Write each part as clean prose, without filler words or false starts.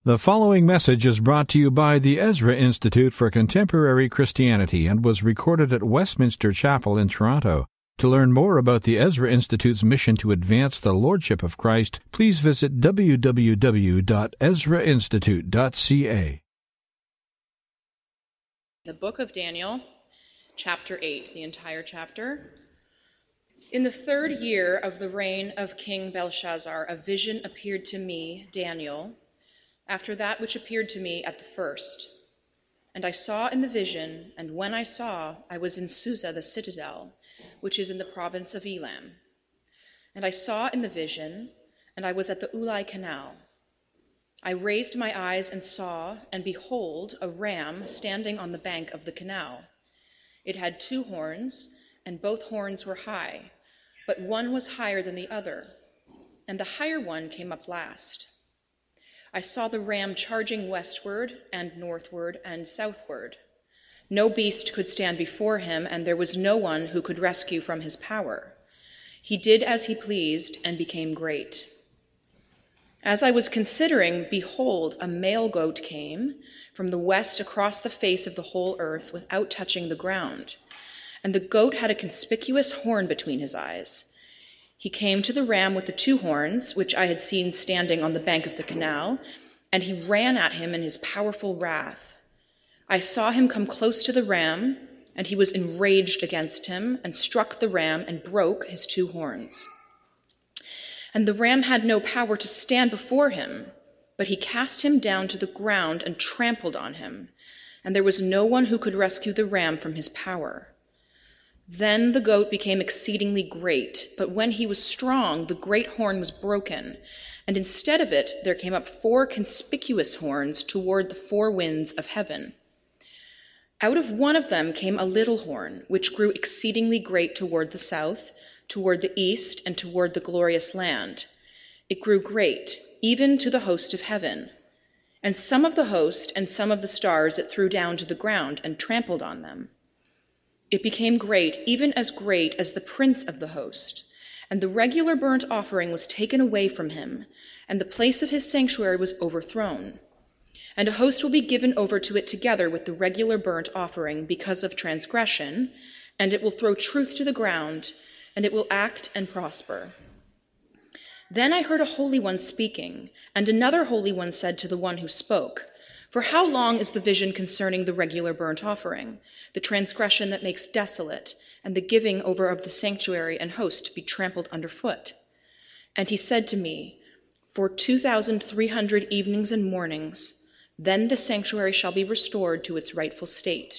The following message is brought to you by the Ezra Institute for Contemporary Christianity and was recorded at Westminster Chapel in Toronto. To learn more about the Ezra Institute's mission to advance the Lordship of Christ, please visit www.ezrainstitute.ca. The Book of Daniel, chapter 8, the entire chapter. In the 3rd year of the reign of King Belshazzar, a vision appeared to me, Daniel, after that which appeared to me at the first. And I saw in the vision, and when I saw, I was in Susa the citadel, which is in the province of Elam. And I saw in the vision, and I was at the Ulai canal. I raised my eyes and saw, and behold, a ram standing on the bank of the canal. It had 2 horns, and both horns were high, but one was higher than the other, and the higher one came up last. I saw the ram charging westward and northward and southward. No beast could stand before him, and there was no one who could rescue from his power. He did as he pleased and became great. As I was considering, behold, a male goat came from the west across the face of the whole earth without touching the ground. And the goat had a conspicuous horn between his eyes. He came to the ram with the 2 horns, which I had seen standing on the bank of the canal, and he ran at him in his powerful wrath. I saw him come close to the ram, and he was enraged against him, and struck the ram and broke his 2 horns. And the ram had no power to stand before him, but he cast him down to the ground and trampled on him, and there was no one who could rescue the ram from his power. Then the goat became exceedingly great, but when he was strong, the great horn was broken, and instead of it there came up 4 conspicuous horns toward the 4 winds of heaven. Out of one of them came a little horn, which grew exceedingly great toward the south, toward the east, and toward the glorious land. It grew great, even to the host of heaven. And some of the host and some of the stars it threw down to the ground and trampled on them. It became great, even as great as the prince of the host. And the regular burnt offering was taken away from him, and the place of his sanctuary was overthrown. And a host will be given over to it together with the regular burnt offering because of transgression, and it will throw truth to the ground, and it will act and prosper. Then I heard a holy one speaking, and another holy one said to the one who spoke, "For how long is the vision concerning the regular burnt offering, the transgression that makes desolate, and the giving over of the sanctuary and host to be trampled underfoot?" And he said to me, "For 2,300 evenings and mornings, then the sanctuary shall be restored to its rightful state."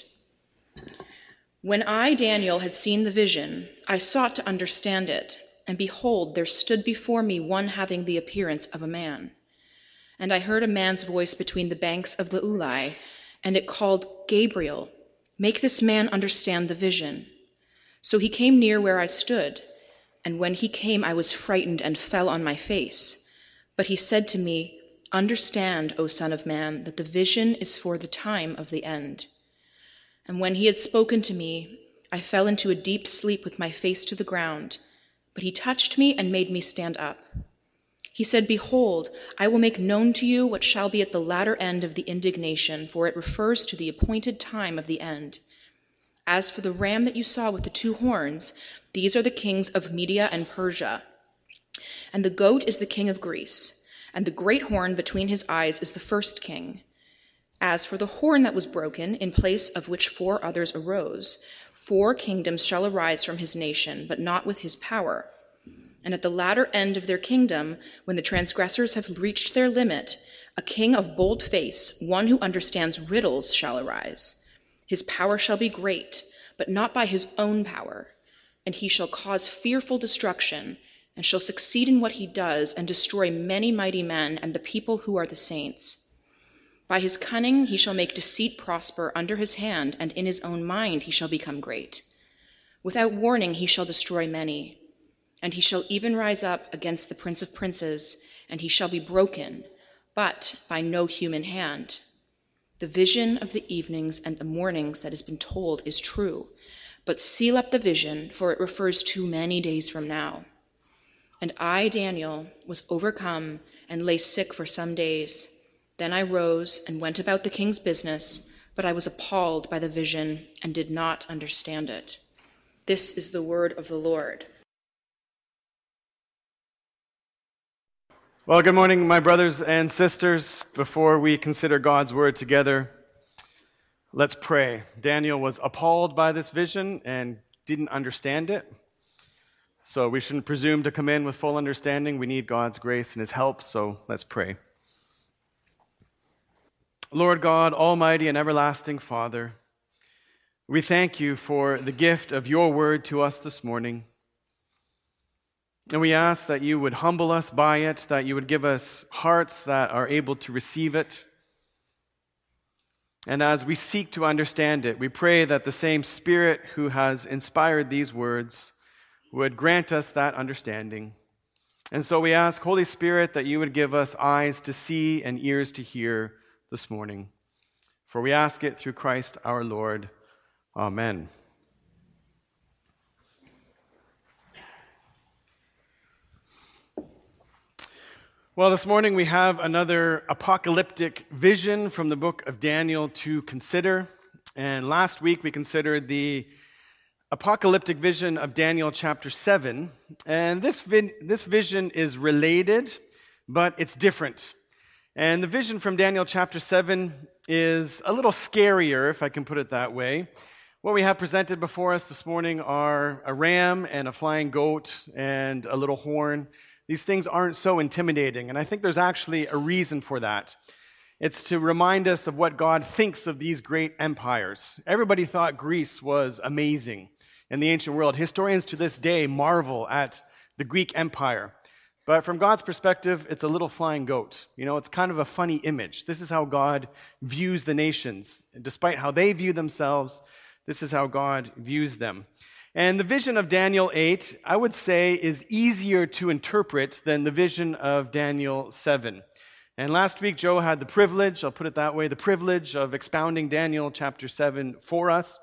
When I, Daniel, had seen the vision, I sought to understand it, and behold, there stood before me one having the appearance of a man. And I heard a man's voice between the banks of the Ulai, and it called, "Gabriel, make this man understand the vision." So he came near where I stood, and when he came I was frightened and fell on my face. But he said to me, "Understand, O Son of Man, that the vision is for the time of the end." And when he had spoken to me, I fell into a deep sleep with my face to the ground, but he touched me and made me stand up. He said, "Behold, I will make known to you what shall be at the latter end of the indignation, for it refers to the appointed time of the end. As for the ram that you saw with the 2 horns, these are the kings of Media and Persia, and the goat is the king of Greece, and the great horn between his eyes is the first king. As for the horn that was broken, in place of which 4 others arose, 4 kingdoms shall arise from his nation, but not with his power. And at the latter end of their kingdom, when the transgressors have reached their limit, a king of bold face, one who understands riddles, shall arise. His power shall be great, but not by his own power, and he shall cause fearful destruction, and shall succeed in what he does, and destroy many mighty men and the people who are the saints. By his cunning he shall make deceit prosper under his hand, and in his own mind he shall become great. Without warning he shall destroy many. And he shall even rise up against the Prince of Princes, and he shall be broken, but by no human hand. The vision of the evenings and the mornings that has been told is true, but seal up the vision, for it refers to many days from now. And I, Daniel, was overcome and lay sick for some days. Then I rose and went about the king's business, but I was appalled by the vision and did not understand it. This is the word of the Lord. Well, good morning, my brothers and sisters. Before we consider God's word together, let's pray. Daniel was appalled by this vision and didn't understand it. So we shouldn't presume to come in with full understanding. We need God's grace and his help, so let's pray. Lord God, almighty and everlasting Father, we thank you for the gift of your word to us this morning. And we ask that you would humble us by it, that you would give us hearts that are able to receive it. And as we seek to understand it, we pray that the same Spirit who has inspired these words would grant us that understanding. And so we ask, Holy Spirit, that you would give us eyes to see and ears to hear this morning. For we ask it through Christ our Lord. Amen. Well, this morning we have another apocalyptic vision from the book of Daniel to consider. And last week we considered the apocalyptic vision of Daniel chapter 7. And this vision is related, but it's different. And the vision from Daniel chapter 7 is a little scarier, if I can put it that way. What we have presented before us this morning are a ram and a flying goat and a little horn. These things aren't so intimidating, and I think there's actually a reason for that. It's to remind us of what God thinks of these great empires. Everybody thought Greece was amazing in the ancient world. Historians to this day marvel at the Greek Empire. But from God's perspective, it's a little flying goat. You know, it's kind of a funny image. This is how God views the nations. Despite how they view themselves, this is how God views them. And the vision of Daniel 8, I would say, is easier to interpret than the vision of Daniel 7. And last week, Joe had the privilege, I'll put it that way, the privilege of expounding Daniel chapter 7 for us.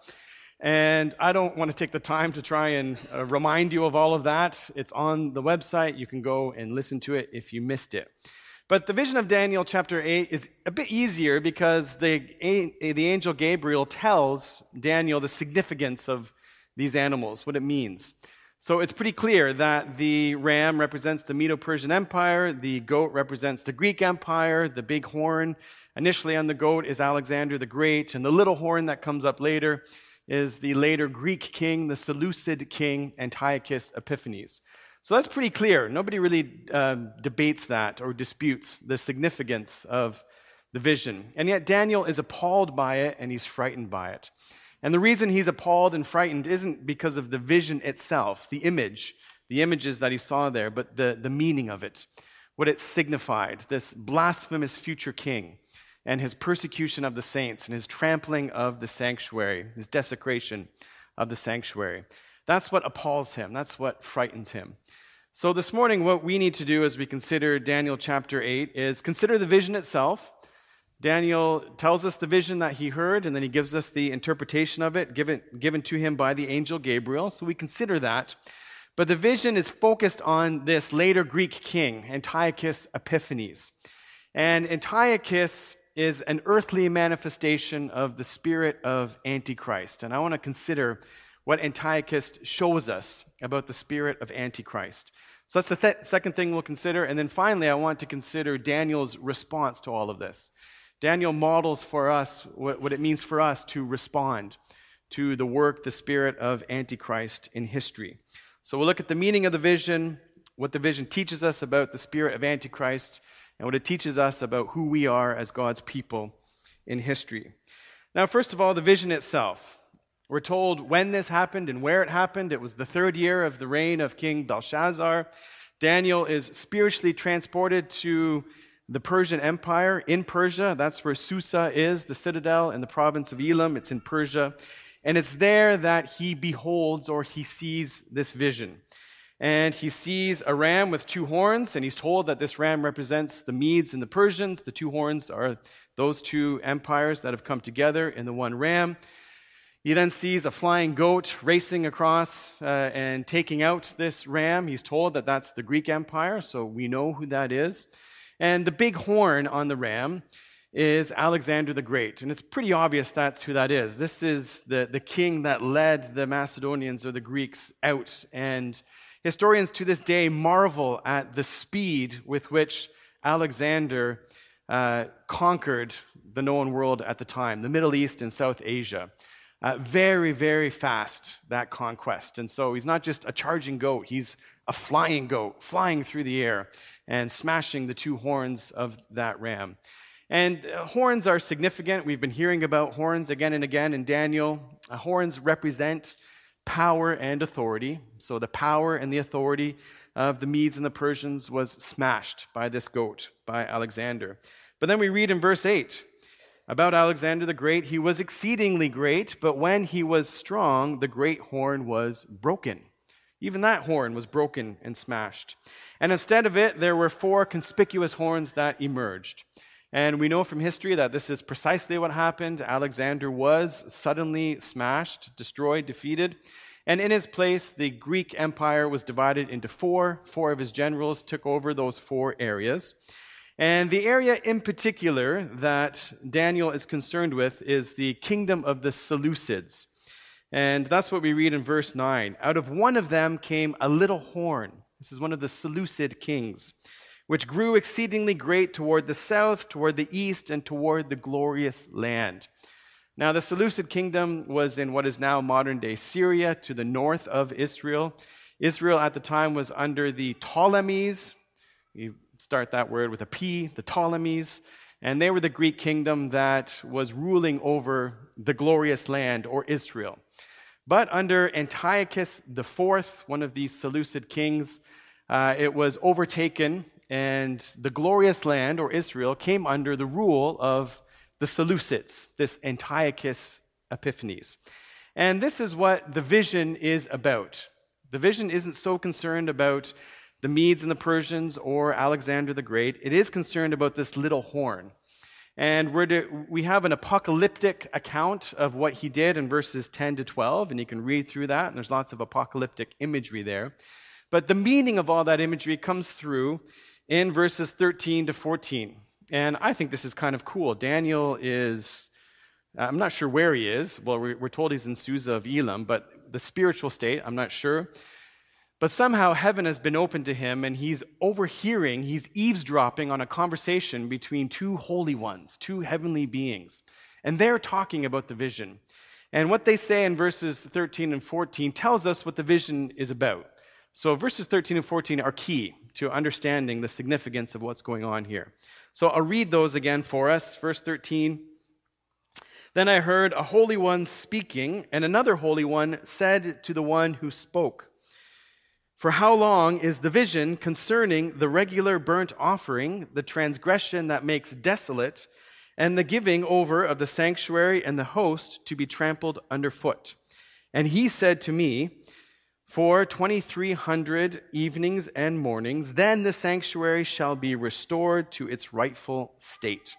And I don't want to take the time to try and remind you of all of that. It's on the website. You can go and listen to it if you missed it. But the vision of Daniel chapter 8 is a bit easier because the angel Gabriel tells Daniel the significance of these animals, what it means. So it's pretty clear that the ram represents the Medo-Persian Empire, the goat represents the Greek Empire, the big horn initially on the goat is Alexander the Great, and the little horn that comes up later is the later Greek king, the Seleucid king, Antiochus Epiphanes. So that's pretty clear. Nobody really debates that or disputes the significance of the vision. And yet Daniel is appalled by it and he's frightened by it. And the reason he's appalled and frightened isn't because of the vision itself, the images that he saw there, but the meaning of it, what it signified, this blasphemous future king and his persecution of the saints and his trampling of the sanctuary, his desecration of the sanctuary. That's what appalls him. That's what frightens him. So this morning, what we need to do as we consider Daniel chapter 8 is consider the vision itself. Daniel tells us the vision that he heard, and then he gives us the interpretation of it given to him by the angel Gabriel. So we consider that. But the vision is focused on this later Greek king, Antiochus Epiphanes. And Antiochus is an earthly manifestation of the spirit of Antichrist. And I want to consider what Antiochus shows us about the spirit of Antichrist. So that's the second thing we'll consider. And then finally, I want to consider Daniel's response to all of this. Daniel models for us what it means for us to respond to the work, the spirit of Antichrist in history. So we'll look at the meaning of the vision, what the vision teaches us about the spirit of Antichrist, and what it teaches us about who we are as God's people in history. Now, first of all, the vision itself. We're told when this happened and where it happened. It was the 3rd year of the reign of King Belshazzar. Daniel is spiritually transported to the Persian Empire in Persia. That's where Susa is, the citadel in the province of Elam. It's in Persia. And it's there that he beholds or he sees this vision. And he sees a ram with 2 horns, and he's told that this ram represents the Medes and the Persians. The 2 horns are those 2 empires that have come together in the one ram. He then sees a flying goat racing across and taking out this ram. He's told that that's the Greek Empire, so we know who that is. And the big horn on the ram is Alexander the Great. And it's pretty obvious that's who that is. This is the king that led the Macedonians or the Greeks out. And historians to this day marvel at the speed with which Alexander conquered the known world at the time, the Middle East and South Asia. Very, very fast, that conquest. And so he's not just a charging goat, he's a flying goat, flying through the air and smashing the two horns of that ram. And horns are significant. We've been hearing about horns again and again in Daniel. Horns represent power and authority. So the power and the authority of the Medes and the Persians was smashed by this goat, by Alexander. But then we read in verse 8 about Alexander the Great. He was exceedingly great, but when he was strong, the great horn was broken. Even that horn was broken and smashed. And instead of it, there were 4 conspicuous horns that emerged. And we know from history that this is precisely what happened. Alexander was suddenly smashed, destroyed, defeated. And in his place, the Greek Empire was divided into 4. 4 of his generals took over those 4 areas. And the area in particular that Daniel is concerned with is the kingdom of the Seleucids. And that's what we read in verse 9. Out of one of them came a little horn. This is one of the Seleucid kings, which grew exceedingly great toward the south, toward the east, and toward the glorious land. Now, the Seleucid kingdom was in what is now modern-day Syria, to the north of Israel. Israel at the time was under the Ptolemies. You start that word with a P, the Ptolemies. And they were the Greek kingdom that was ruling over the glorious land, or Israel. But under Antiochus IV, one of these Seleucid kings, it was overtaken, and the glorious land, or Israel, came under the rule of the Seleucids, this Antiochus Epiphanes. And this is what the vision is about. The vision isn't so concerned about the Medes and the Persians or Alexander the Great. It is concerned about this little horn. And we have an apocalyptic account of what he did in verses 10 to 12, and you can read through that, and there's lots of apocalyptic imagery there. But the meaning of all that imagery comes through in verses 13 to 14. And I think this is kind of cool. Daniel is, I'm not sure where he is. Well, we're told he's in Susa of Elam, but the spiritual state, I'm not sure. But somehow heaven has been opened to him, and he's overhearing, he's eavesdropping on a conversation between 2 holy ones, 2 heavenly beings. And they're talking about the vision. And what they say in verses 13 and 14 tells us what the vision is about. So verses 13 and 14 are key to understanding the significance of what's going on here. So I'll read those again for us. Verse 13. Then I heard a holy one speaking, and another holy one said to the one who spoke, "For how long is the vision concerning the regular burnt offering, the transgression that makes desolate, and the giving over of the sanctuary and the host to be trampled underfoot?" And he said to me, "For 2,300 evenings and mornings, then the sanctuary shall be restored to its rightful state."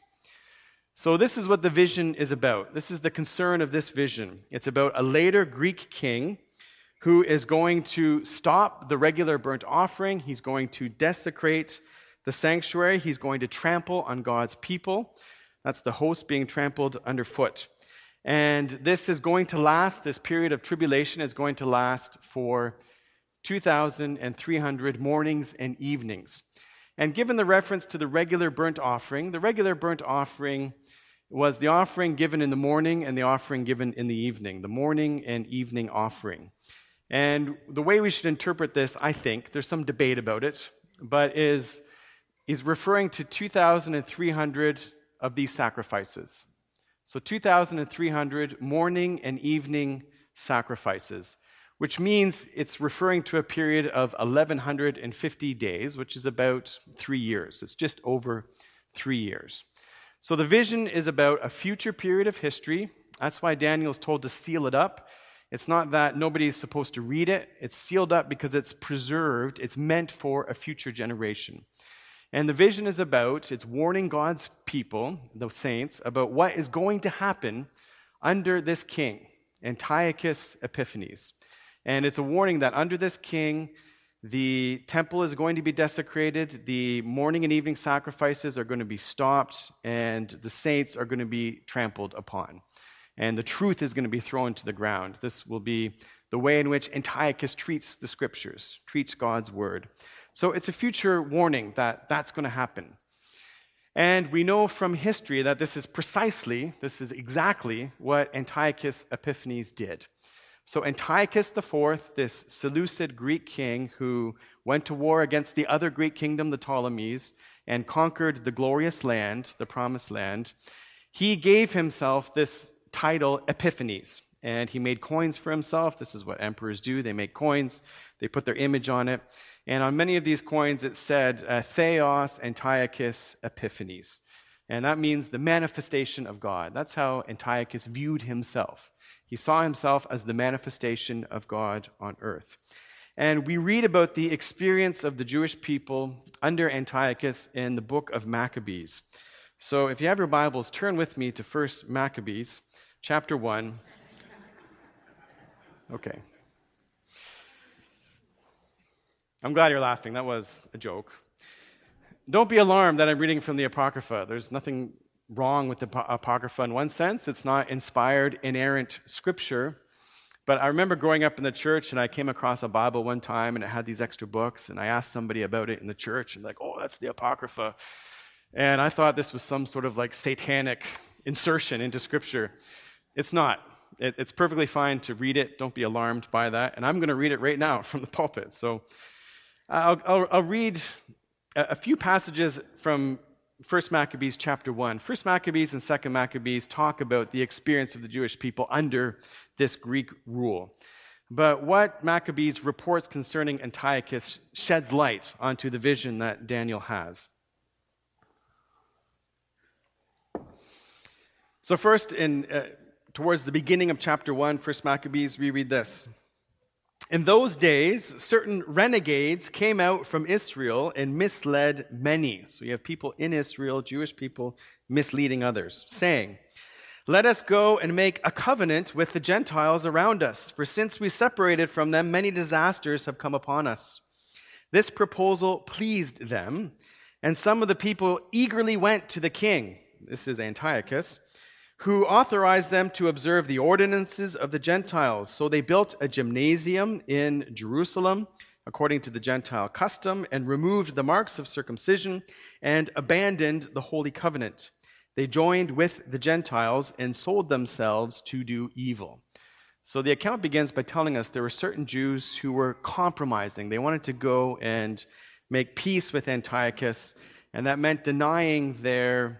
So this is what the vision is about. This is the concern of this vision. It's about a later Greek king who is going to stop the regular burnt offering. He's going to desecrate the sanctuary. He's going to trample on God's people. That's the host being trampled underfoot. And this is going to last, this period of tribulation is going to last for 2,300 mornings and evenings. And given the reference to the regular burnt offering was the offering given in the morning and the offering given in the evening, the morning and evening offering. And the way we should interpret this, I think, there's some debate about it, but is referring to 2,300 of these sacrifices. So 2,300 morning and evening sacrifices, which means it's referring to a period of 1,150 days, which is about 3 years. It's just over 3 years. So the vision is about a future period of history. That's why Daniel's told to seal it up. It's not that nobody's supposed to read it. It's sealed up because it's preserved. It's meant for a future generation. And the vision is about, it's warning God's people, the saints, about what is going to happen under this king, Antiochus Epiphanes. And it's a warning that under this king, The temple is going to be desecrated, the morning and evening sacrifices are going to be stopped, and the saints are going to be trampled upon. And the truth is going to be thrown to the ground. This will be the way in which Antiochus treats the scriptures, treats God's word. So it's a future warning that that's going to happen. And we know from history that this is exactly what Antiochus Epiphanes did. So Antiochus IV, this Seleucid Greek king who went to war against the other Greek kingdom, the Ptolemies, and conquered the glorious land, the promised land, he gave himself this title Epiphanes. And he made coins for himself. This is what emperors do. They make coins. They put their image on it. And on many of these coins it said, Theos Antiochus Epiphanes. And that means the manifestation of God. That's how Antiochus viewed himself. He saw himself as the manifestation of God on earth. And we read about the experience of the Jewish people under Antiochus in the book of Maccabees. So if you have your Bibles, turn with me to 1 Maccabees, chapter 1. Okay. I'm glad you're laughing. That was a joke. Don't be alarmed that I'm reading from the Apocrypha. There's nothing wrong with the Apocrypha in one sense. It's not inspired, inerrant scripture. But I remember growing up in the church, and I came across a Bible one time, and it had these extra books, and I asked somebody about it in the church, and oh, that's the Apocrypha. And I thought this was some sort of satanic insertion into scripture. It's not. It's perfectly fine to read it. Don't be alarmed by that. And I'm going to read it right now from the pulpit. So I'll read a few passages from 1 Maccabees chapter 1. 1 Maccabees and 2 Maccabees talk about the experience of the Jewish people under this Greek rule. But what Maccabees reports concerning Antiochus sheds light onto the vision that Daniel has. So first, towards the beginning of chapter 1, 1 Maccabees, we read this. In those days, certain renegades came out from Israel and misled many. So you have people in Israel, Jewish people, misleading others, saying, "Let us go and make a covenant with the Gentiles around us, for since we separated from them, many disasters have come upon us." This proposal pleased them, and some of the people eagerly went to the king, this is Antiochus, who authorized them to observe the ordinances of the Gentiles. So they built a gymnasium in Jerusalem, according to the Gentile custom, and removed the marks of circumcision and abandoned the Holy Covenant. They joined with the Gentiles and sold themselves to do evil. So the account begins by telling us there were certain Jews who were compromising. They wanted to go and make peace with Antiochus, and that meant denying their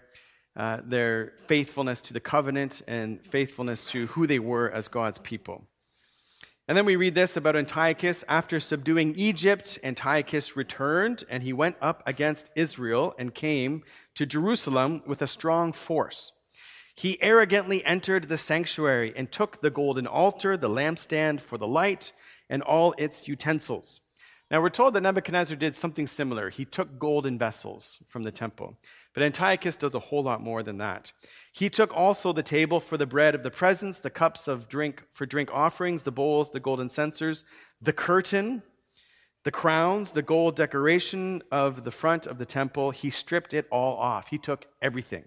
faithfulness to the covenant and faithfulness to who they were as God's people. And then we read this about Antiochus. After subduing Egypt, Antiochus returned, and he went up against Israel and came to Jerusalem with a strong force. He arrogantly entered the sanctuary and took the golden altar, the lampstand for the light, and all its utensils. Now we're told that Nebuchadnezzar did something similar. He took golden vessels from the temple. But Antiochus does a whole lot more than that. He took also the table for the bread of the presence, the cups of drink for drink offerings, the bowls, the golden censers, the curtain, the crowns, the gold decoration of the front of the temple. He stripped it all off. He took everything.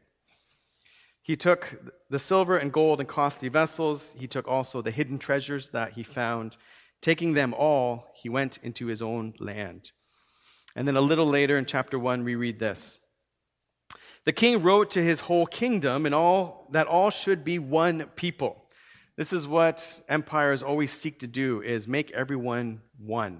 He took the silver and gold and costly vessels. He took also the hidden treasures that he found. Taking them all, he went into his own land. And then a little later in chapter 1, we read this. The king wrote to his whole kingdom and all should be one people. This is what empires always seek to do, is make everyone one.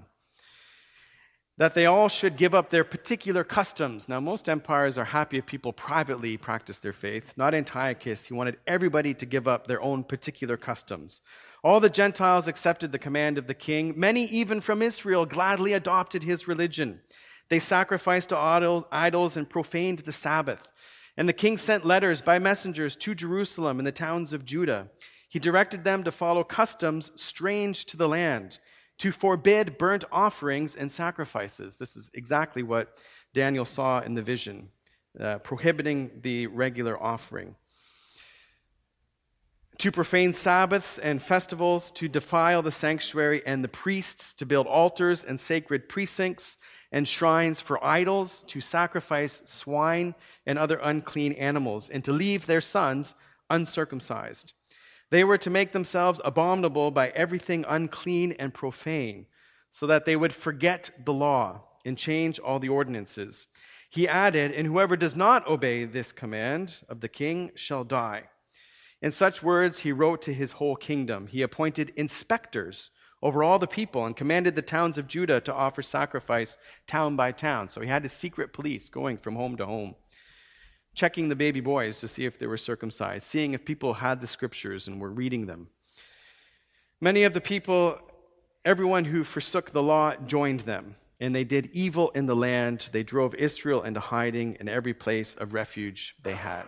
That they all should give up their particular customs. Now, most empires are happy if people privately practice their faith. Not Antiochus. He wanted everybody to give up their own particular customs. All the Gentiles accepted the command of the king. Many, even from Israel, gladly adopted his religion. They sacrificed to idols and profaned the Sabbath. And the king sent letters by messengers to Jerusalem and the towns of Judah. He directed them to follow customs strange to the land, to forbid burnt offerings and sacrifices. This is exactly what Daniel saw in the vision, prohibiting the regular offering. to profane Sabbaths and festivals, to defile the sanctuary and the priests, to build altars and sacred precincts and shrines for idols, to sacrifice swine and other unclean animals, and to leave their sons uncircumcised. They were to make themselves abominable by everything unclean and profane, so that they would forget the law and change all the ordinances. He added, and whoever does not obey this command of the king shall die. In such words he wrote to his whole kingdom. He appointed inspectors over all the people and commanded the towns of Judah to offer sacrifice town by town. So he had his secret police going from home to home, checking the baby boys to see if they were circumcised, seeing if people had the scriptures and were reading them. Many of the people, everyone who forsook the law, joined them, and they did evil in the land. They drove Israel into hiding in every place of refuge they had.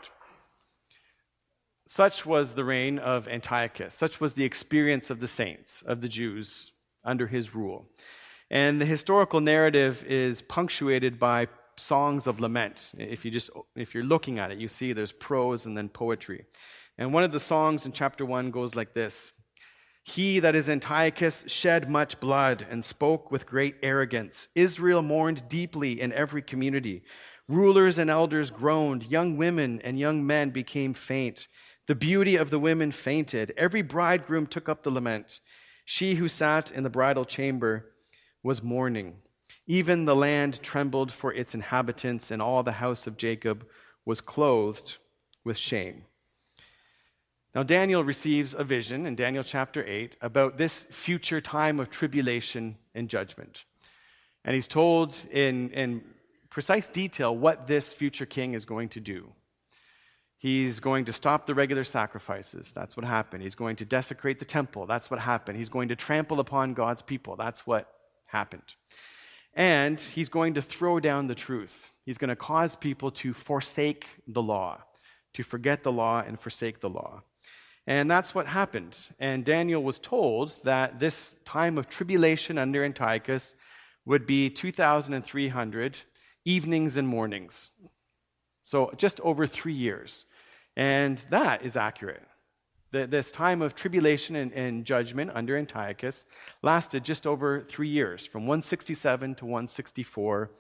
Such was the reign of Antiochus. Such was the experience of the saints, of the Jews, under his rule. And the historical narrative is punctuated by songs of lament. If you're looking at it, you see there's prose and then poetry. And one of the songs in chapter 1 goes like this: He that is Antiochus shed much blood and spoke with great arrogance. Israel mourned deeply in every community. Rulers and elders groaned. Young women and young men became faint. The beauty of the women fainted. Every bridegroom took up the lament. She who sat in the bridal chamber was mourning. Even the land trembled for its inhabitants, and all the house of Jacob was clothed with shame. Now Daniel receives a vision in Daniel chapter 8 about this future time of tribulation and judgment. And he's told in precise detail what this future king is going to do. He's going to stop the regular sacrifices. That's what happened. He's going to desecrate the temple. That's what happened. He's going to trample upon God's people. That's what happened. And he's going to throw down the truth. He's going to cause people to forsake the law, to forget the law and forsake the law. And that's what happened. And Daniel was told that this time of tribulation under Antiochus would be 2,300 evenings and mornings. So just over 3 years. And that is accurate. This time of tribulation and judgment under Antiochus lasted just over 3 years, from 167 to 164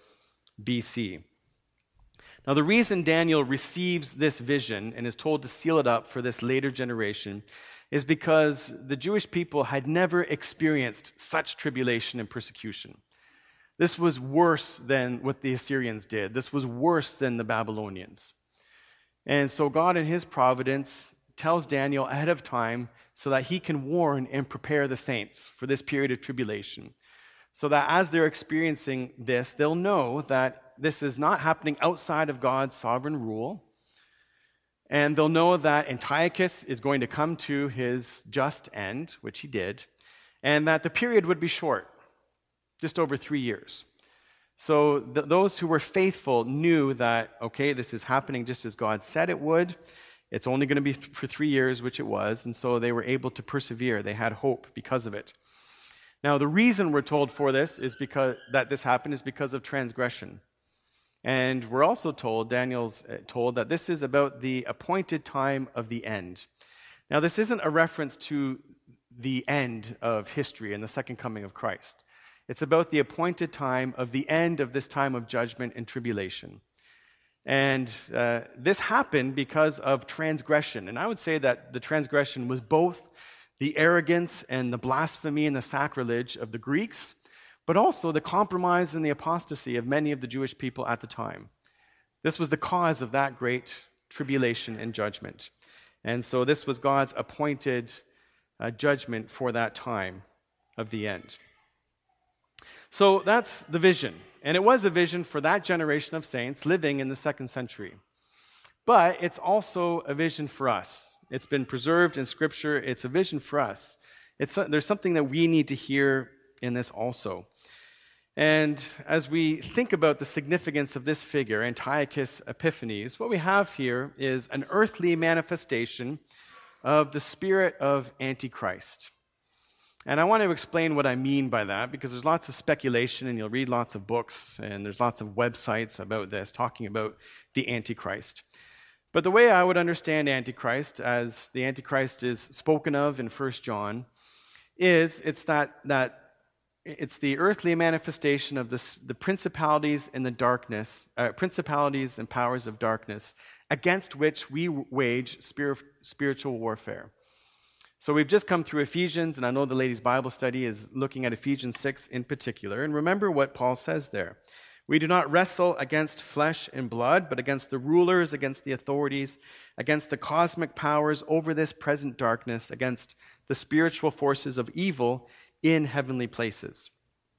BC. Now, the reason Daniel receives this vision and is told to seal it up for this later generation is because the Jewish people had never experienced such tribulation and persecution. This was worse than what the Assyrians did. This was worse than the Babylonians. And so God in his providence tells Daniel ahead of time so that he can warn and prepare the saints for this period of tribulation. So that as they're experiencing this, they'll know that this is not happening outside of God's sovereign rule. And they'll know that Antiochus is going to come to his just end, which he did, and that the period would be short, just over 3 years. So those who were faithful knew that, okay, this is happening just as God said it would. It's only going to be for 3 years, which it was, and so they were able to persevere. They had hope because of it. Now, the reason we're told for this is because that this happened is because of transgression. And we're also told, Daniel's told, that this is about the appointed time of the end. Now, this isn't a reference to the end of history and the second coming of Christ. It's about the appointed time of the end of this time of judgment and tribulation. And this happened because of transgression. And I would say that the transgression was both the arrogance and the blasphemy and the sacrilege of the Greeks, but also the compromise and the apostasy of many of the Jewish people at the time. This was the cause of that great tribulation and judgment. And so this was God's appointed judgment for that time of the end. So that's the vision. And it was a vision for that generation of saints living in the 2nd century. But it's also a vision for us. It's been preserved in Scripture. It's a vision for us. There's something that we need to hear in this also. And as we think about the significance of this figure, Antiochus Epiphanes, what we have here is an earthly manifestation of the spirit of Antichrist. And I want to explain what I mean by that, because there's lots of speculation, and you'll read lots of books, and there's lots of websites about this, talking about the Antichrist. But the way I would understand Antichrist, as the Antichrist is spoken of in 1 John, is it's it's the earthly manifestation of the principalities in the darkness, principalities and powers of darkness, against which we wage spiritual warfare. So we've just come through Ephesians, and I know the ladies' Bible study is looking at Ephesians 6 in particular. And remember what Paul says there. We do not wrestle against flesh and blood, but against the rulers, against the authorities, against the cosmic powers over this present darkness, against the spiritual forces of evil in heavenly places.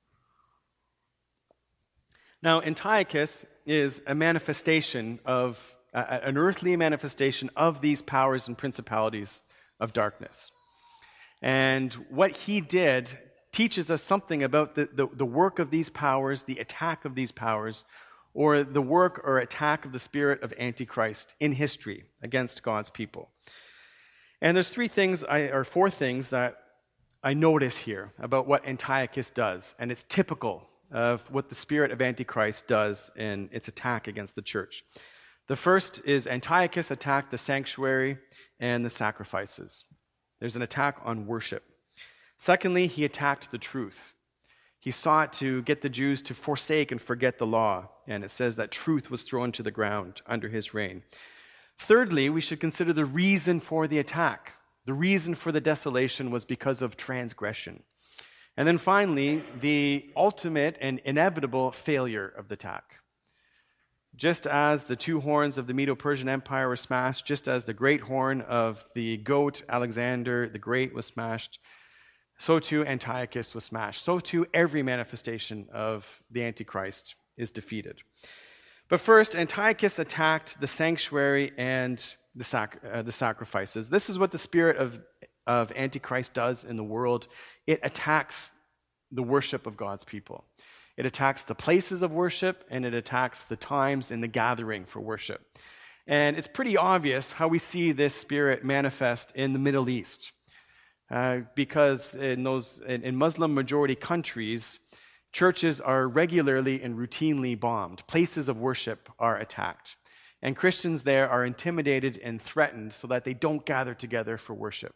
Now, Antiochus is a manifestation of, an earthly manifestation of these powers and principalities of darkness. And what he did teaches us something about the work of these powers, the attack of these powers, or the work or attack of the spirit of Antichrist in history against God's people. And there's four things that I notice here about what Antiochus does, and it's typical of what the spirit of Antichrist does in its attack against the church. The first is Antiochus attacked the sanctuary and the sacrifices. There's an attack on worship. Secondly, he attacked the truth. He sought to get the Jews to forsake and forget the law, and it says that truth was thrown to the ground under his reign. Thirdly, we should consider the reason for the attack. The reason for the desolation was because of transgression. And then finally, the ultimate and inevitable failure of the attack. Just as the two horns of the Medo-Persian Empire were smashed, just as the great horn of the goat Alexander the Great was smashed, so too Antiochus was smashed. So too every manifestation of the Antichrist is defeated. But first, Antiochus attacked the sanctuary and the sacrifices. This is what the spirit of Antichrist does in the world. It attacks the worship of God's people. It attacks the places of worship, and it attacks the times in the gathering for worship. And it's pretty obvious how we see this spirit manifest in the Middle East. Because in Muslim majority countries, churches are regularly and routinely bombed. Places of worship are attacked. And Christians there are intimidated and threatened so that they don't gather together for worship.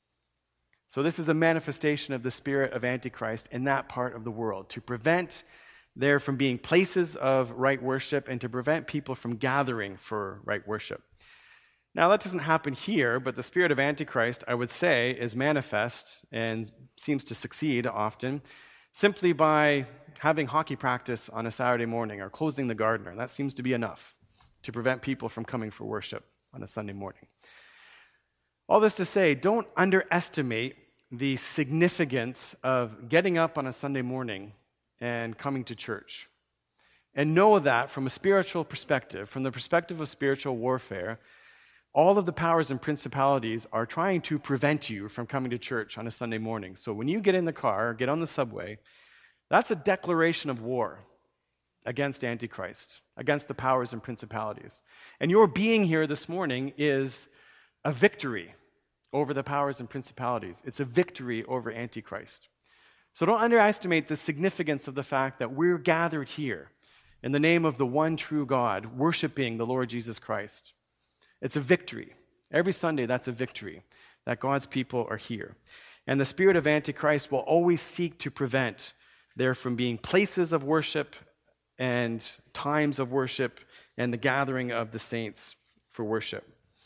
So this is a manifestation of the spirit of Antichrist in that part of the world, to prevent there from being places of right worship and to prevent people from gathering for right worship. Now, that doesn't happen here, but the spirit of Antichrist, I would say, is manifest and seems to succeed often simply by having hockey practice on a Saturday morning or closing the gardener. That seems to be enough to prevent people from coming for worship on a Sunday morning. All this to say, don't underestimate the significance of getting up on a Sunday morning and coming to church. And know that from a spiritual perspective, from the perspective of spiritual warfare, all of the powers and principalities are trying to prevent you from coming to church on a Sunday morning. So when you get in the car, get on the subway, that's a declaration of war against Antichrist, against the powers and principalities. And your being here this morning is a victory over the powers and principalities. It's a victory over Antichrist. So don't underestimate the significance of the fact that we're gathered here in the name of the one true God, worshiping the Lord Jesus Christ. It's a victory. Every Sunday, that's a victory, that God's people are here. And the spirit of Antichrist will always seek to prevent there from being places of worship and times of worship and the gathering of the saints for worship.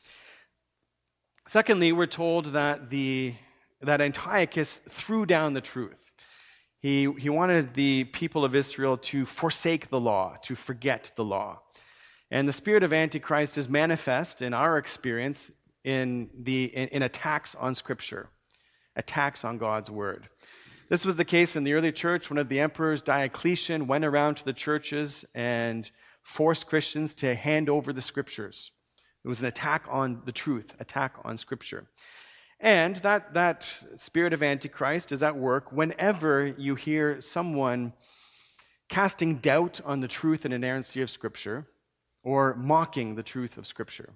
Secondly, we're told that Antiochus threw down the truth. He wanted the people of Israel to forsake the law, to forget the law. And the spirit of Antichrist is manifest in our experience in attacks on Scripture, attacks on God's Word. This was the case in the early church. One of the emperors, Diocletian, went around to the churches and forced Christians to hand over the Scriptures. It was an attack on the truth, attack on Scripture. And that spirit of Antichrist is at work whenever you hear someone casting doubt on the truth and inerrancy of Scripture or mocking the truth of Scripture.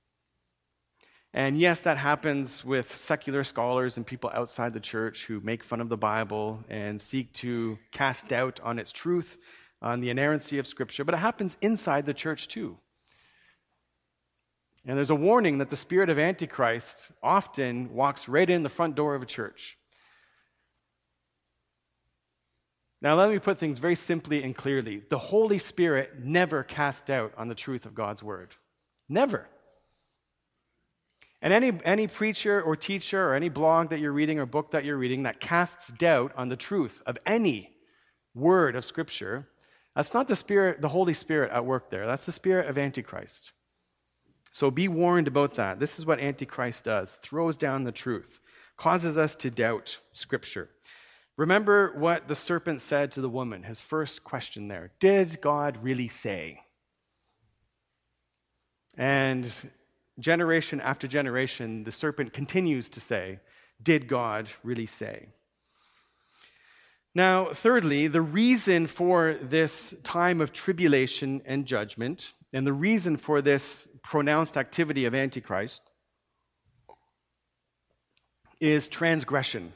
And yes, that happens with secular scholars and people outside the church who make fun of the Bible and seek to cast doubt on its truth, on the inerrancy of Scripture. But it happens inside the church too. And there's a warning that the spirit of Antichrist often walks right in the front door of a church. Now, let me put things very simply and clearly. The Holy Spirit never casts doubt on the truth of God's word. Never. And any preacher or teacher or any blog that you're reading or book that you're reading that casts doubt on the truth of any word of Scripture, that's not the Holy Spirit at work there. That's the spirit of Antichrist. So be warned about that. This is what Antichrist does. Throws down the truth. Causes us to doubt Scripture. Remember what the serpent said to the woman, his first question there. Did God really say? And generation after generation, the serpent continues to say, did God really say? Now, thirdly, the reason for this time of tribulation and judgment, and the reason for this pronounced activity of Antichrist, is transgression.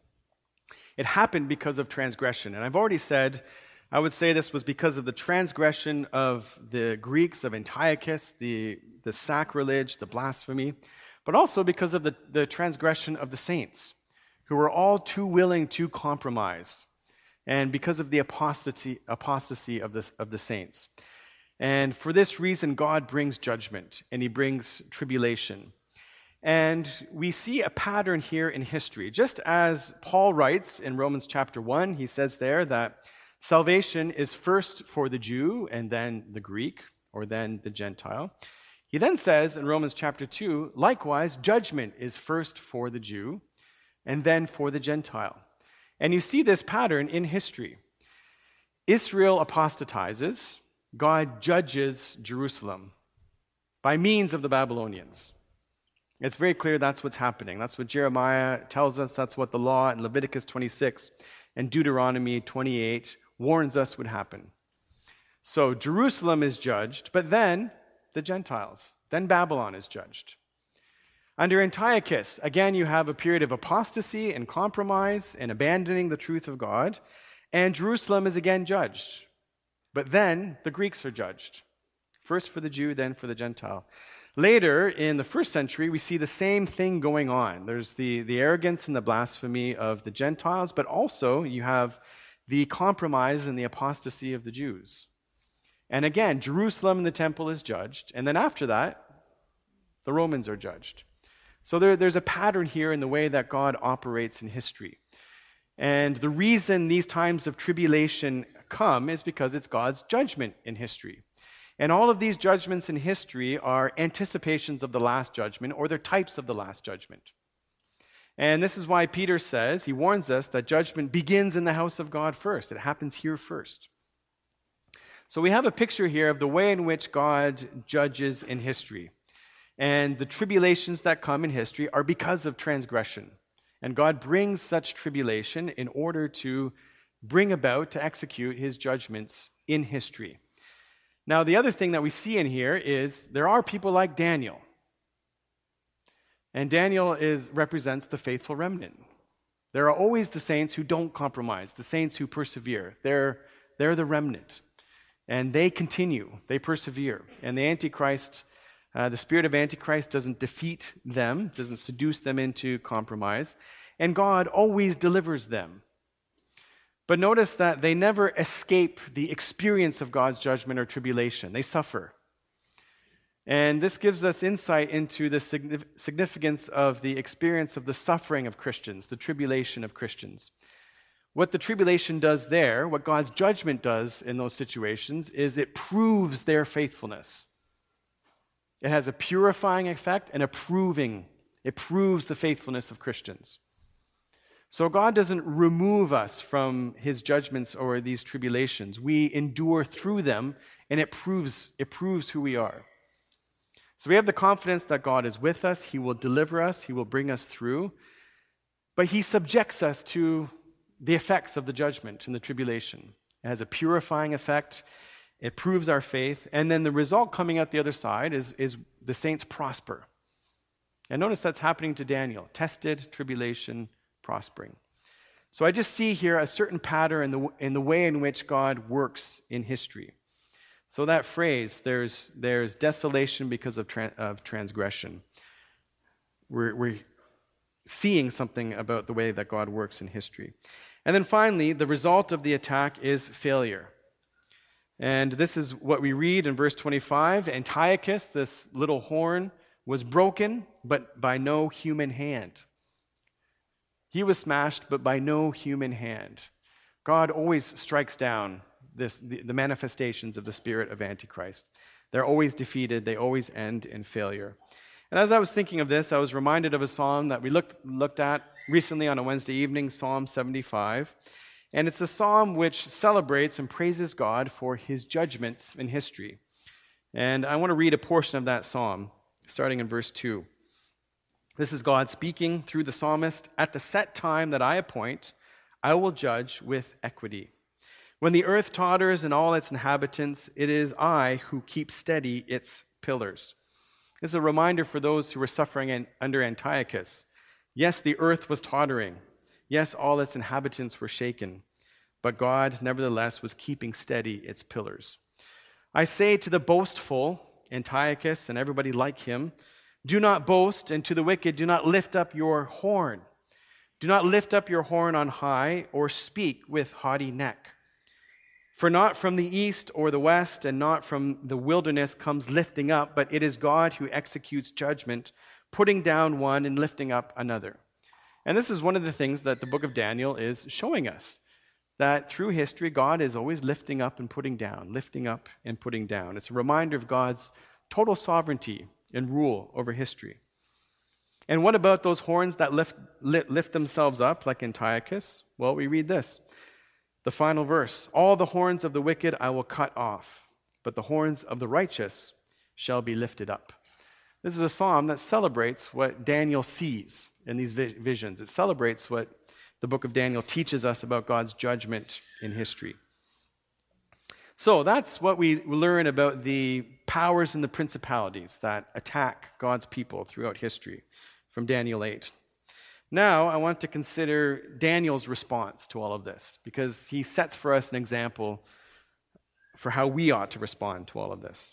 It happened because of transgression. And I've already said, I would say this was because of the transgression of the Greeks, of Antiochus, the sacrilege, the blasphemy, but also because of the transgression of the saints, who were all too willing to compromise, and because of the apostasy of the saints. And for this reason, God brings judgment, and he brings tribulation. And we see a pattern here in history. Just as Paul writes in Romans chapter 1, he says there that salvation is first for the Jew and then the Greek, or then the Gentile. He then says in Romans chapter 2, likewise, judgment is first for the Jew and then for the Gentile. And you see this pattern in history. Israel apostatizes, God judges Jerusalem by means of the Babylonians. It's very clear that's what's happening. That's what Jeremiah tells us. That's what the law in Leviticus 26 and Deuteronomy 28 warns us would happen. So Jerusalem is judged, but then the Gentiles. Then Babylon is judged. Under Antiochus, again, you have a period of apostasy and compromise and abandoning the truth of God. And Jerusalem is again judged. But then the Greeks are judged. First for the Jew, then for the Gentile. Later, in the first century, we see the same thing going on. There's the arrogance and the blasphemy of the Gentiles, but also you have the compromise and the apostasy of the Jews. And again, Jerusalem and the temple is judged. And then after that, the Romans are judged. So there's a pattern here in the way that God operates in history. And the reason these times of tribulation come is because it's God's judgment in history. And all of these judgments in history are anticipations of the last judgment, or they're types of the last judgment. And this is why Peter says, he warns us that judgment begins in the house of God first. It happens here first. So we have a picture here of the way in which God judges in history. And the tribulations that come in history are because of transgression. And God brings such tribulation in order to bring about, to execute his judgments in history. Now, the other thing that we see in here is there are people like Daniel. And Daniel represents the faithful remnant. There are always the saints who don't compromise, the saints who persevere. They're the remnant. And they continue, they persevere. And the Antichrist, the spirit of Antichrist doesn't defeat them, doesn't seduce them into compromise. And God always delivers them. But notice that they never escape the experience of God's judgment or tribulation. They suffer. And this gives us insight into the significance of the experience of the suffering of Christians, the tribulation of Christians. What the tribulation does there, what God's judgment does in those situations, is it proves their faithfulness. It has a purifying effect and a proving. It proves the faithfulness of Christians. So God doesn't remove us from his judgments or these tribulations. We endure through them, and it proves who we are. So we have the confidence that God is with us. He will deliver us. He will bring us through. But he subjects us to the effects of the judgment and the tribulation. It has a purifying effect. It proves our faith. And then the result coming out the other side is the saints prosper. And notice that's happening to Daniel. Tested, tribulation, prospering. So I just see here a certain pattern in the way in which God works in history. So that phrase, there's desolation because of transgression. We're seeing something about the way that God works in history. And then finally, the result of the attack is failure. And this is what we read in verse 25. Antiochus, this little horn, was broken, but by no human hand. He was smashed, but by no human hand. God always strikes down the manifestations of the spirit of Antichrist. They're always defeated. They always end in failure. And as I was thinking of this, I was reminded of a psalm that we looked at recently on a Wednesday evening, Psalm 75. And it's a psalm which celebrates and praises God for his judgments in history. And I want to read a portion of that psalm, starting in verse 2. This is God speaking through the psalmist. At the set time that I appoint, I will judge with equity. When the earth totters and all its inhabitants, it is I who keep steady its pillars. This is a reminder for those who were suffering under Antiochus. Yes, the earth was tottering. Yes, all its inhabitants were shaken. But God, nevertheless, was keeping steady its pillars. I say to the boastful, Antiochus and everybody like him, do not boast, and to the wicked, do not lift up your horn. Do not lift up your horn on high, or speak with haughty neck. For not from the east or the west, and not from the wilderness comes lifting up, but it is God who executes judgment, putting down one and lifting up another. And this is one of the things that the book of Daniel is showing us, that through history, God is always lifting up and putting down, lifting up and putting down. It's a reminder of God's total sovereignty and rule over history. And what about those horns that lift themselves up, like Antiochus? Well, we read this. The final verse, all the horns of the wicked I will cut off, but the horns of the righteous shall be lifted up. This is a psalm that celebrates what Daniel sees in these visions. It celebrates what the book of Daniel teaches us about God's judgment in history. So that's what we learn about the powers and the principalities that attack God's people throughout history from Daniel 8. Now, I want to consider Daniel's response to all of this, because he sets for us an example for how we ought to respond to all of this.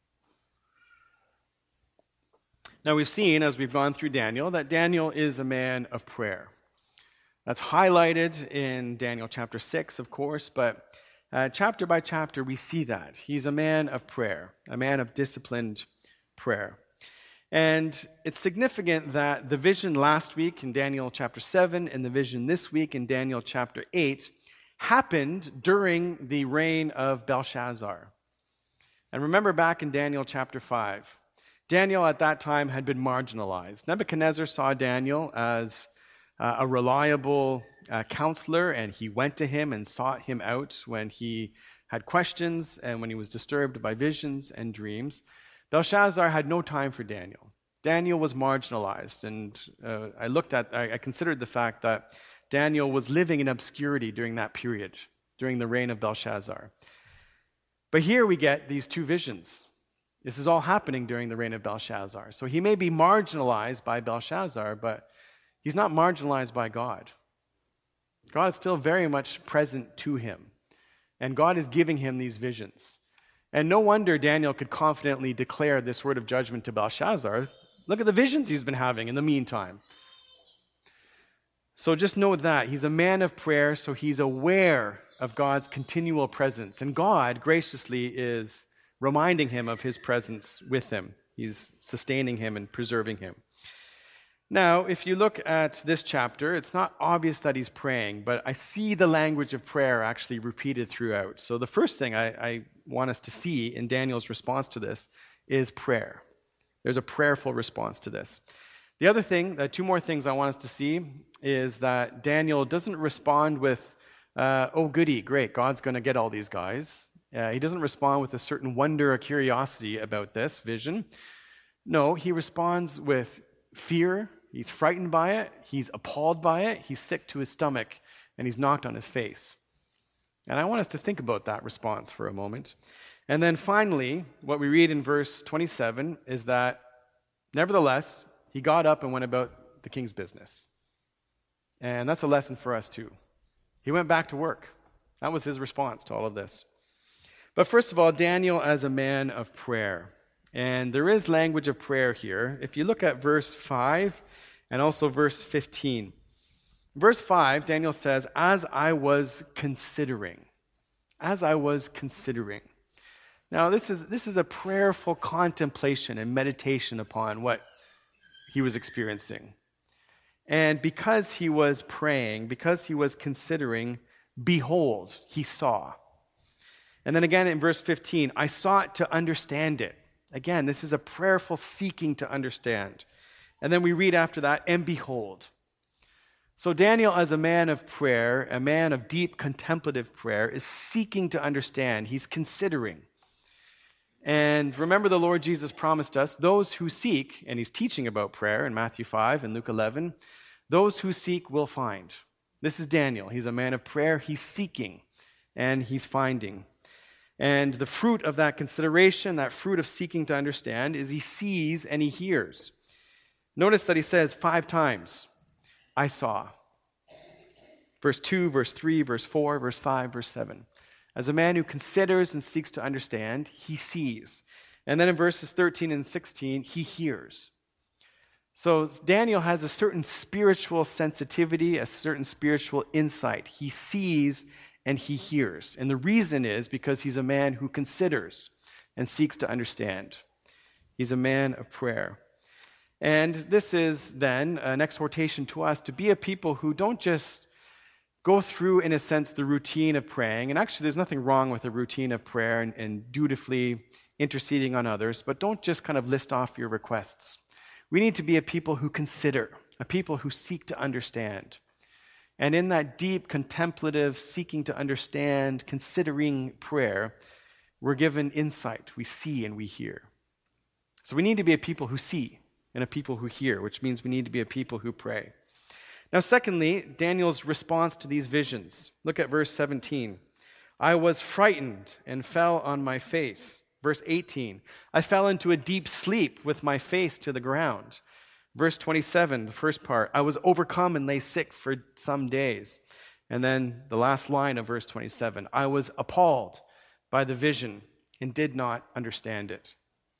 Now, we've seen, as we've gone through Daniel, that Daniel is a man of prayer. That's highlighted in Daniel chapter 6, of course, but chapter by chapter we see that. He's a man of prayer, a man of disciplined prayer. And it's significant that the vision last week in Daniel chapter 7 and the vision this week in Daniel chapter 8 happened during the reign of Belshazzar. And remember back in Daniel chapter 5, Daniel at that time had been marginalized. Nebuchadnezzar saw Daniel as a reliable counselor, and he went to him and sought him out when he had questions and when he was disturbed by visions and dreams. Belshazzar had no time for Daniel. Daniel was marginalized, and I considered the fact that Daniel was living in obscurity during that period, during the reign of Belshazzar. But here we get these two visions. This is all happening during the reign of Belshazzar. So he may be marginalized by Belshazzar, but he's not marginalized by God. God is still very much present to him, and God is giving him these visions. And no wonder Daniel could confidently declare this word of judgment to Belshazzar. Look at the visions he's been having in the meantime. So just know that he's a man of prayer, so he's aware of God's continual presence. And God graciously is reminding him of his presence with him. He's sustaining him and preserving him. Now, if you look at this chapter, it's not obvious that he's praying, but I see the language of prayer actually repeated throughout. So the first thing I want us to see in Daniel's response to this is prayer. There's a prayerful response to this. The other thing, two more things I want us to see, is that Daniel doesn't respond with, oh goody, great, God's going to get all these guys. He doesn't respond with a certain wonder or curiosity about this vision. No, he responds with fear. He's frightened by it. He's appalled by it. He's sick to his stomach, and he's knocked on his face. And I want us to think about that response for a moment. And then finally, what we read in verse 27 is that, nevertheless, he got up and went about the king's business. And that's a lesson for us too. He went back to work. That was his response to all of this. But first of all, Daniel as a man of prayer. And there is language of prayer here. If you look at verse 5 and also verse 15. Verse 5, Daniel says, as I was considering. As I was considering. Now, this is a prayerful contemplation and meditation upon what he was experiencing. And because he was praying, because he was considering, behold, he saw. And then again in verse 15, I sought to understand it. Again, this is a prayerful seeking to understand. And then we read after that, and behold. So Daniel, as a man of prayer, a man of deep contemplative prayer, is seeking to understand. He's considering. And remember, the Lord Jesus promised us, those who seek, and he's teaching about prayer in Matthew 5 and Luke 11, those who seek will find. This is Daniel. He's a man of prayer. He's seeking, and he's finding. And the fruit of that consideration, that fruit of seeking to understand, is he sees and he hears. Notice that he says 5 times, I saw. Verse 2, verse 3, verse 4, verse 5, verse 7. As a man who considers and seeks to understand, he sees. And then in verses 13 and 16, he hears. So Daniel has a certain spiritual sensitivity, a certain spiritual insight. He sees and he hears. And the reason is because he's a man who considers and seeks to understand. He's a man of prayer. And this is then an exhortation to us to be a people who don't just go through, in a sense, the routine of praying. And actually, there's nothing wrong with a routine of prayer and dutifully interceding on others, but don't just kind of list off your requests. We need to be a people who consider, a people who seek to understand. And in that deep, contemplative, seeking to understand, considering prayer, we're given insight. We see and we hear. So we need to be a people who see and a people who hear, which means we need to be a people who pray. Now, secondly, Daniel's response to these visions. Look at verse 17. I was frightened and fell on my face. Verse 18. I fell into a deep sleep with my face to the ground. Verse 27, the first part. I was overcome and lay sick for some days. And then the last line of verse 27. I was appalled by the vision and did not understand it.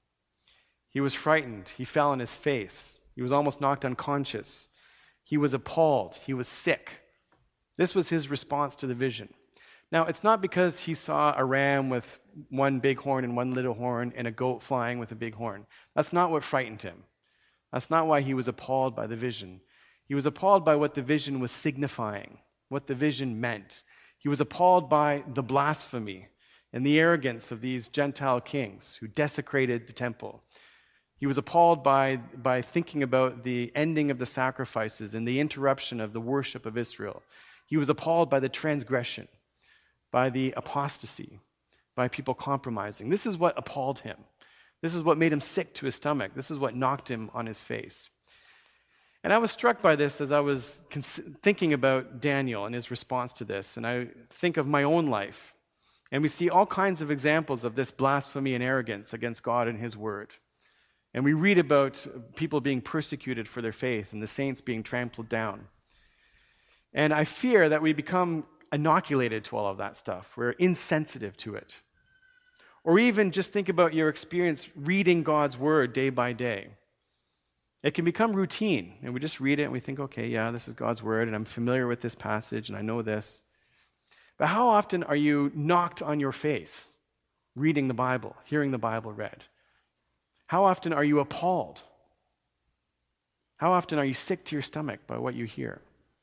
He was frightened. He fell on his face. He was almost knocked unconscious. He was appalled. He was sick. This was his response to the vision. Now, it's not because he saw a ram with one big horn and one little horn and a goat flying with a big horn. That's not what frightened him. That's not why he was appalled by the vision. He was appalled by what the vision was signifying, what the vision meant. He was appalled by the blasphemy and the arrogance of these Gentile kings who desecrated the temple. He was appalled by thinking about the ending of the sacrifices and the interruption of the worship of Israel. He was appalled by the transgression, by the apostasy, by people compromising. This is what appalled him. This is what made him sick to his stomach. This is what knocked him on his face. And I was struck by this as I was thinking about Daniel and his response to this. And I think of my own life. And we see all kinds of examples of this blasphemy and arrogance against God and his word. And we read about people being persecuted for their faith and the saints being trampled down. And I fear that we become inoculated to all of that stuff. We're insensitive to it. Or even just think about your experience reading God's word day by day. It can become routine, and we just read it and we think, okay, yeah, this is God's word, and I'm familiar with this passage, and I know this. But how often are you knocked on your face reading the Bible, hearing the Bible read? How often are you appalled? How often are you sick to your stomach by what you hear?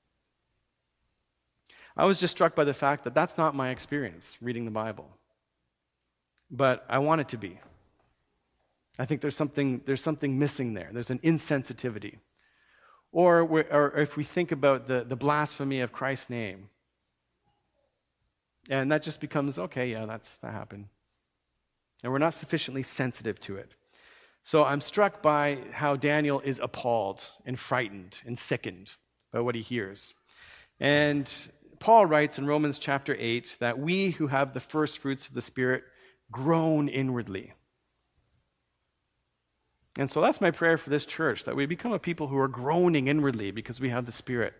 I was just struck by the fact that that's not my experience reading the Bible. But I want it to be. I think there's something missing there. There's an insensitivity. Or if we think about the blasphemy of Christ's name, and that just becomes, okay, yeah, that happened. And we're not sufficiently sensitive to it. So I'm struck by how Daniel is appalled and frightened and sickened by what he hears. And Paul writes in Romans chapter 8 that we who have the first fruits of the Spirit groan inwardly. And so that's my prayer for this church, that we become a people who are groaning inwardly because we have the Spirit.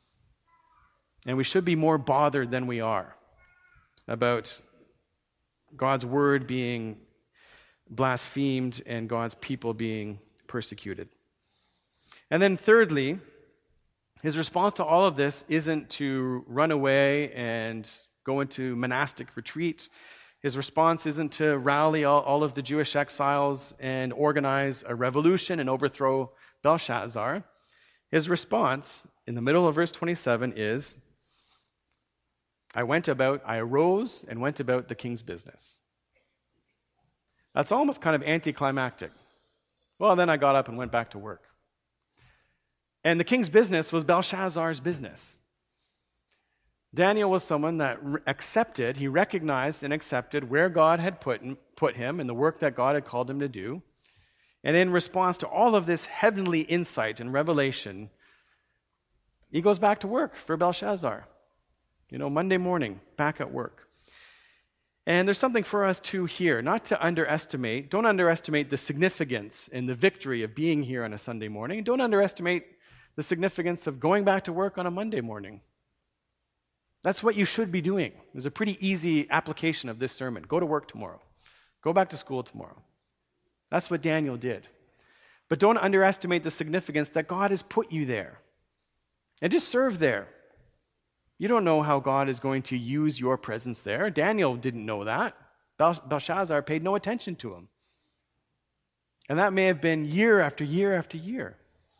And we should be more bothered than we are about God's word being blasphemed and God's people being persecuted. And then thirdly, his response to all of this isn't to run away and go into monastic retreat. His response isn't to rally all of the Jewish exiles and organize a revolution and overthrow Belshazzar. His response in the middle of verse 27 is, I arose and went about the king's business. That's almost kind of anticlimactic. Well, then I got up and went back to work. And the king's business was Belshazzar's business. Daniel was someone that he recognized and accepted where God had put him and the work that God had called him to do. And in response to all of this heavenly insight and revelation, he goes back to work for Belshazzar. Monday morning, back at work. And there's something for us to hear, don't underestimate the significance and the victory of being here on a Sunday morning. Don't underestimate the significance of going back to work on a Monday morning. That's what you should be doing. There's a pretty easy application of this sermon. Go to work tomorrow. Go back to school tomorrow. That's what Daniel did. But don't underestimate the significance that God has put you there. And just serve there. You don't know how God is going to use your presence there. Daniel didn't know that. Belshazzar paid no attention to him. And that may have been year after year after year.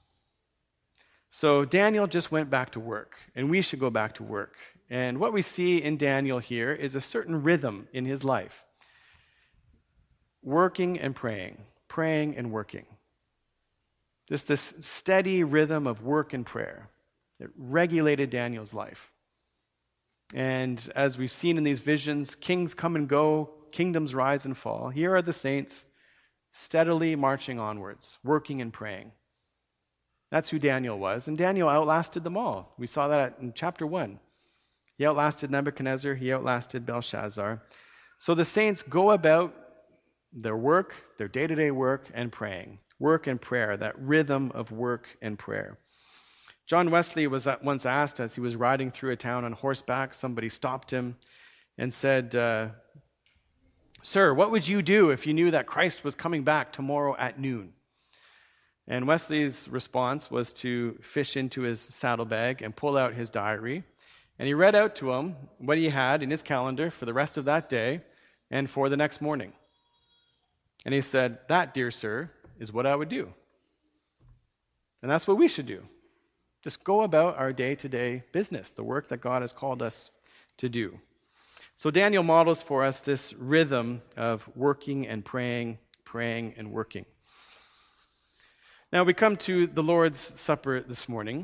So Daniel just went back to work, and we should go back to work. And what we see in Daniel here is a certain rhythm in his life. Working and praying and working. Just this steady rhythm of work and prayer that regulated Daniel's life. And as we've seen in these visions, kings come and go, kingdoms rise and fall. Here are the saints steadily marching onwards, working and praying. That's who Daniel was. And Daniel outlasted them all. We saw that in chapter 1. He outlasted Nebuchadnezzar. He outlasted Belshazzar. So the saints go about their work, their day-to-day work, and praying. Work and prayer, that rhythm of work and prayer. John Wesley was once asked as he was riding through a town on horseback, somebody stopped him and said, Sir, what would you do if you knew that Christ was coming back tomorrow at noon? And Wesley's response was to fish into his saddlebag and pull out his diary. And he read out to him what he had in his calendar for the rest of that day and for the next morning. And he said, that, dear sir, is what I would do. And that's what we should do. Just go about our day-to-day business, the work that God has called us to do. So Daniel models for us this rhythm of working and praying and working. Now we come to the Lord's Supper this morning,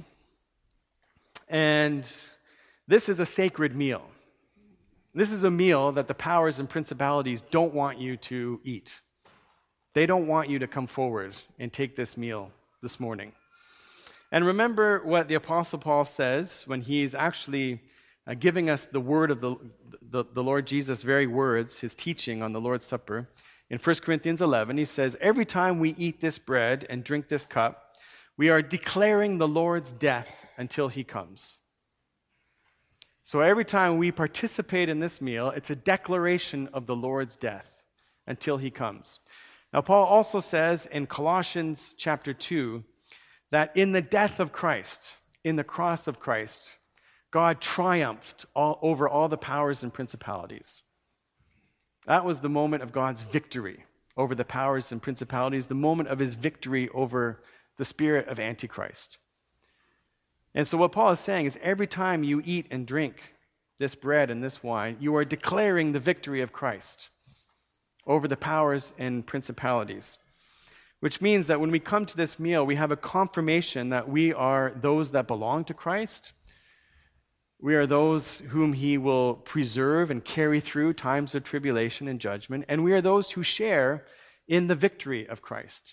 and this is a sacred meal. This is a meal that the powers and principalities don't want you to eat. They don't want you to come forward and take this meal this morning. And remember what the Apostle Paul says when he's actually giving us the word of the Lord Jesus' very words, his teaching on the Lord's Supper. In 1 Corinthians 11, he says, every time we eat this bread and drink this cup, we are declaring the Lord's death until he comes. So every time we participate in this meal, it's a declaration of the Lord's death until he comes. Now, Paul also says in Colossians chapter 2, that in the death of Christ, in the cross of Christ, God triumphed over all the powers and principalities. That was the moment of God's victory over the powers and principalities, the moment of his victory over the spirit of Antichrist. And so what Paul is saying is every time you eat and drink this bread and this wine, you are declaring the victory of Christ over the powers and principalities. Which means that when we come to this meal, we have a confirmation that we are those that belong to Christ. We are those whom he will preserve and carry through times of tribulation and judgment. And we are those who share in the victory of Christ.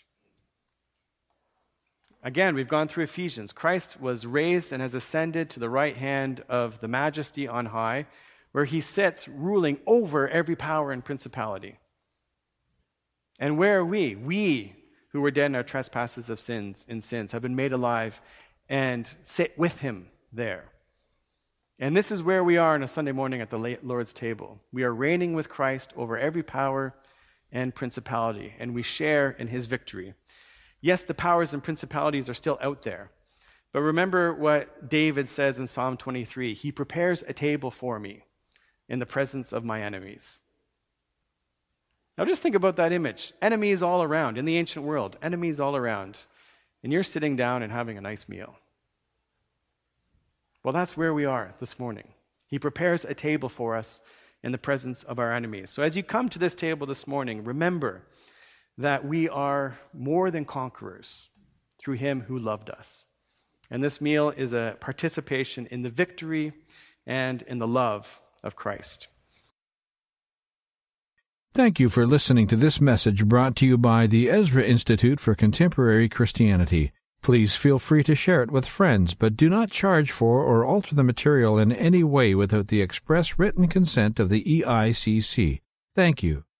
Again, we've gone through Ephesians. Christ was raised and has ascended to the right hand of the Majesty on high, where he sits ruling over every power and principality. And where are we? We who were dead in our trespasses of sins have been made alive and sit with him there. And this is where we are on a Sunday morning at the Lord's table. We are reigning with Christ over every power and principality, and we share in his victory. Yes, the powers and principalities are still out there. But remember what David says in Psalm 23. He prepares a table for me in the presence of my enemies. Now just think about that image. Enemies all around. In the ancient world, enemies all around. And you're sitting down and having a nice meal. Well, that's where we are this morning. He prepares a table for us in the presence of our enemies. So as you come to this table this morning, remember that we are more than conquerors through him who loved us. And this meal is a participation in the victory and in the love of Christ. Thank you for listening to this message brought to you by the Ezra Institute for Contemporary Christianity. Please feel free to share it with friends, but do not charge for or alter the material in any way without the express written consent of the EICC. Thank you.